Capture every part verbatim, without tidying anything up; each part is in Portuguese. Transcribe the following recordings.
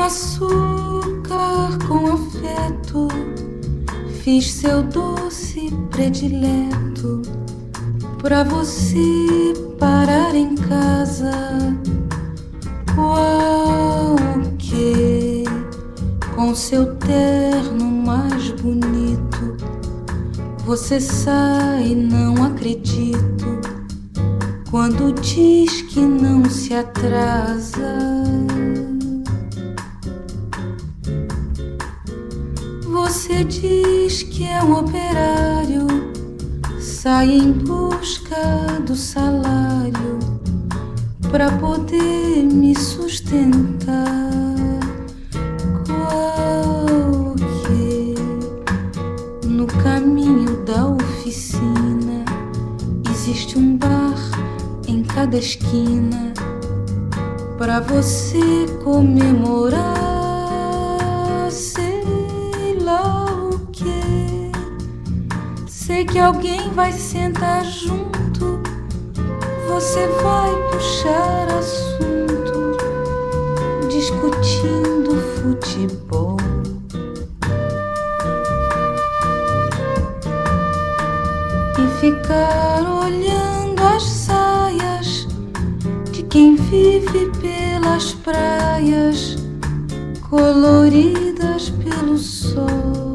açúcar, com afeto, fiz seu doce predileto pra você parar em casa. Qual que, com seu terno mais bonito, você sai, não acredito, quando diz que não se atrasa. Você diz que é um operário, sai em busca do salário pra poder me sustentar. Qual que, no caminho da oficina, existe um bar em cada esquina pra você comemorar. Sei que alguém vai sentar junto, você vai puxar assunto, discutindo futebol. E ficar olhando as saias de quem vive pelas praias, coloridas pelo sol.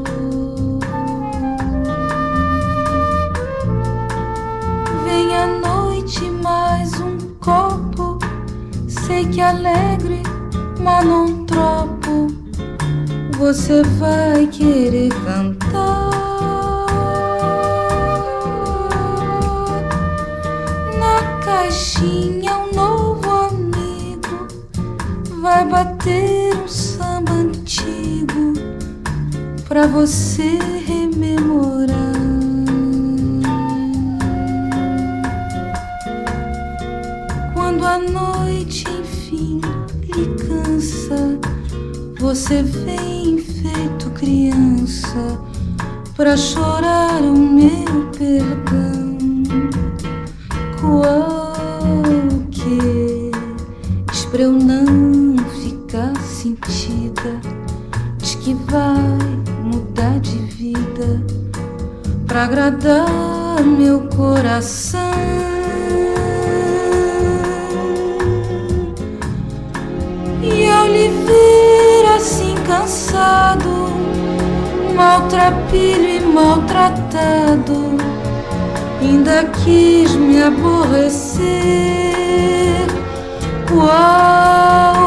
Sei que alegre, mas não tropo, você vai querer cantar. Na caixinha um novo amigo vai bater um samba antigo pra você rememorar. Quando a noite enfim lhe cansa, você vem feito criança pra chorar o meu perdão. Qual que, diz pra eu não ficar sentida, diz que vai mudar de vida pra agradar meu coração. E ao lhe ver assim cansado, maltrapilho e maltratado, ainda quis me aborrecer. Uau!